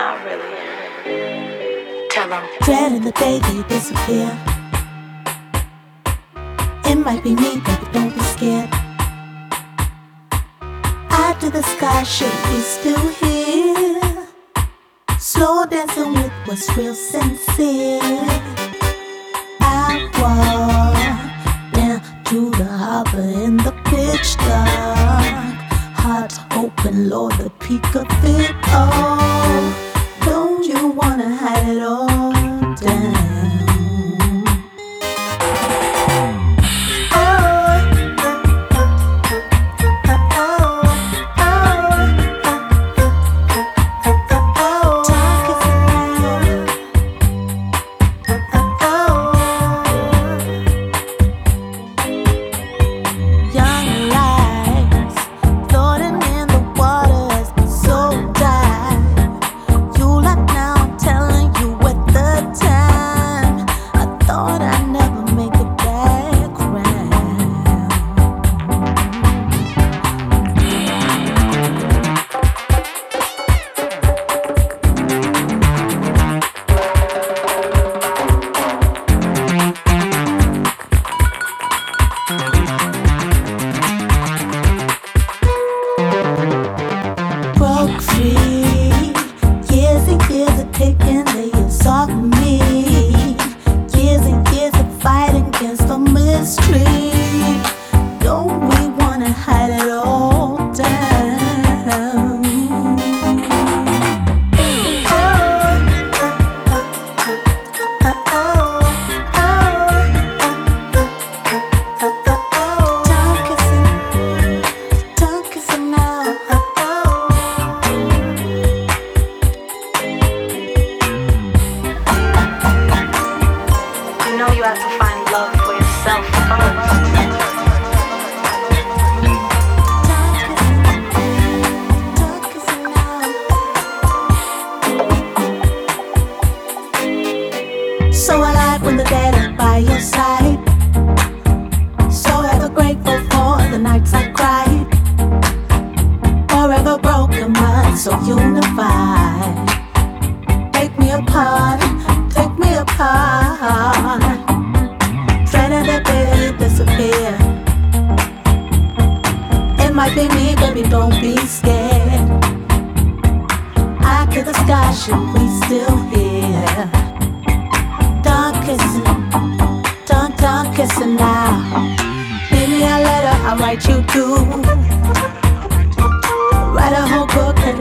not really. Tell 'em. Dreading the day they disappear. It might be me, baby, don't be scared. Eye to the sky, should be still here. Slow dancing with what's real sincere. I walk down to the harbor in the pitch dark. Heart open, Lord, the peak of it all. Don't you wanna hide it all down? Write a whole book and